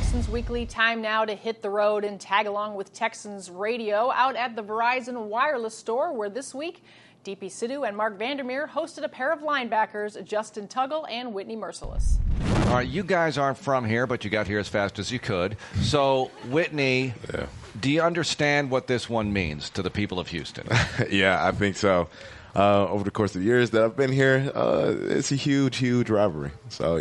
Texans Weekly. Time now to hit the road and tag along with Texans Radio out at the Verizon Wireless Store, where this week DP Sidhu and Mark Vandermeer hosted a pair of linebackers, Justin Tuggle and Whitney Mercilus. All right, you guys aren't from here, but you got here as fast as you could. So, Whitney, do you understand what this one means to the people of Houston? Yeah, I think so. Over the course of the years that I've been here, it's a huge, huge rivalry. So,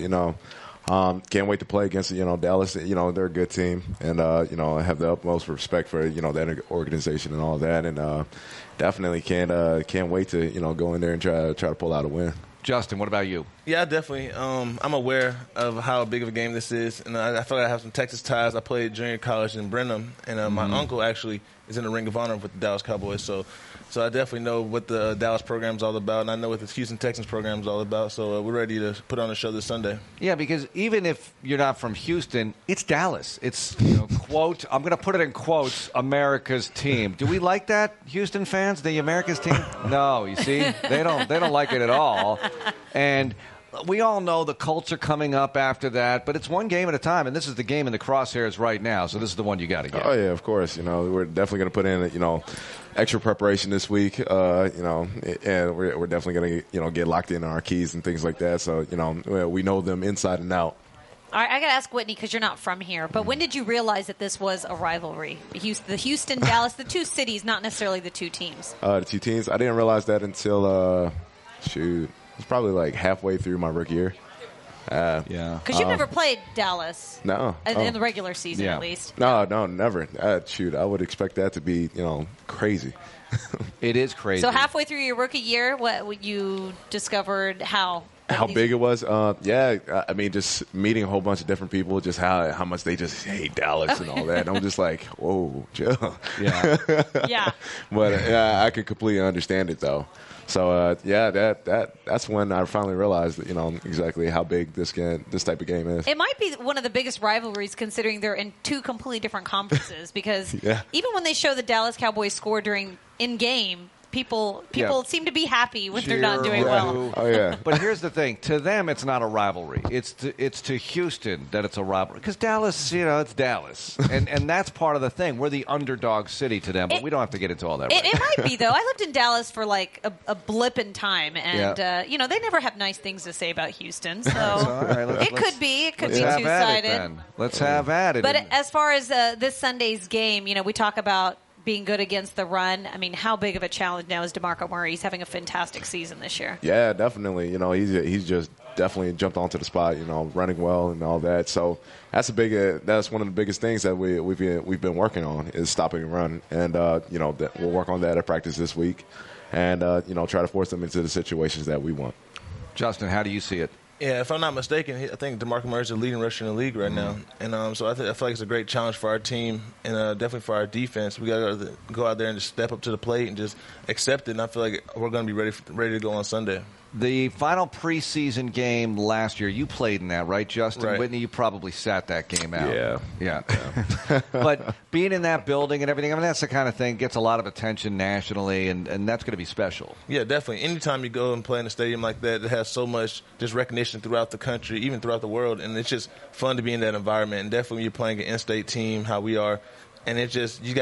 can't wait to play against, Dallas. They're a good team. And, I have the utmost respect for, that organization and all that. And definitely can't wait to, go in there and try to pull out a win. Justin, what about you? Yeah, definitely. I'm aware of how big of a game this is. And I feel like I have some Texas ties. I played junior college in Brenham. And my uncle actually is in the Ring of Honor with the Dallas Cowboys. So I definitely know what the Dallas program is all about, and I know what the Houston Texans program is all about. So we're ready to put on a show this Sunday. Yeah, because even if you're not from Houston, it's Dallas. It's quote, I'm going to put it in quotes, America's team. Do we like that, Houston fans? The America's team? No, you see, they don't like it at all. And we all know the Colts are coming up after that, but it's one game at a time, and this is the game in the crosshairs right now. So this is the one you got to get. Oh yeah, of course. We're definitely going to put in extra preparation this week. And we're definitely going to get locked in on our keys and things like that. So we know them inside and out. All right, I got to ask Whitney, because you're not from here, but when did you realize that this was a rivalry? The Houston, Dallas, the two cities, not necessarily the two teams. The two teams. I didn't realize that until it was probably like halfway through my rookie year. Yeah. Because you've never played Dallas. No. In the regular season, at least. No, never. I would expect that to be, crazy. It is crazy. So halfway through your rookie year, what you discovered how big it was? I mean, just meeting a whole bunch of different people, just how much they just hate Dallas and all that. And I'm just like, whoa, chill. Yeah. Yeah. But I could completely understand it, though. So that's when I finally realized that, exactly how big this type of game is. It might be one of the biggest rivalries, considering they're in two completely different conferences. Because even when they show the Dallas Cowboys score during in-game, people seem to be happy when they're not doing well. Oh yeah. But here's the thing: to them, it's not a rivalry. It's to Houston that it's a rivalry, because Dallas, it's Dallas, and that's part of the thing. We're the underdog city to them, but we don't have to get into all that. It might be, though. I lived in Dallas for like a blip in time, and they never have nice things to say about Houston. So it could be two-sided. Let's have at it. But as far as this Sunday's game, we talk about being good against the run. I mean, how big of a challenge now is DeMarco Murray? He's having a fantastic season this year. Yeah, definitely. He's just definitely jumped onto the spot. Running well and all that. So that's one of the biggest things that we've been working on is stopping the run, and we'll work on that at practice this week, and try to force them into the situations that we want. Justin, how do you see it? Yeah, if I'm not mistaken, I think DeMarco Murray is the leading rusher in the league right now. And so I feel like it's a great challenge for our team and definitely for our defense. We got to go out there and just step up to the plate and just accept it. And I feel like we're going to be ready to go on Sunday. The final preseason game last year, you played in that, right, Justin? Right. Whitney, you probably sat that game out. Yeah. But being in that building and everything, that's the kind of thing gets a lot of attention nationally, and that's going to be special. Yeah, definitely. Anytime you go and play in a stadium like that, it has so much just recognition throughout the country, even throughout the world, and it's just fun to be in that environment. And definitely when you're playing an in-state team, how we are, and it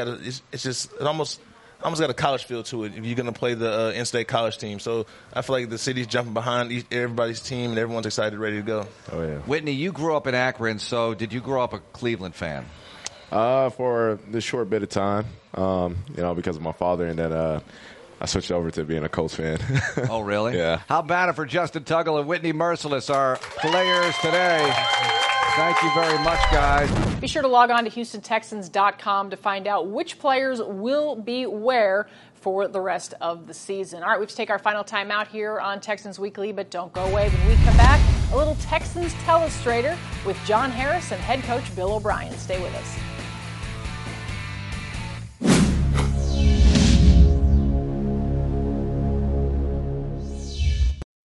almost got a college feel to it if you're going to play the in-state college team. So I feel like the city's jumping behind everybody's team, and everyone's excited, ready to go. Oh, yeah. Whitney, you grew up in Akron, so did you grow up a Cleveland fan? For the short bit of time, because of my father, and then I switched over to being a Colts fan. Oh, really? Yeah. How about it for Justin Tuggle and Whitney Mercilus, our players today? Thank you very much, guys. Be sure to log on to HoustonTexans.com to find out which players will be where for the rest of the season. All right, we have to take our final time out here on Texans Weekly, but don't go away. When we come back, a little Texans Telestrator with John Harris and head coach Bill O'Brien. Stay with us.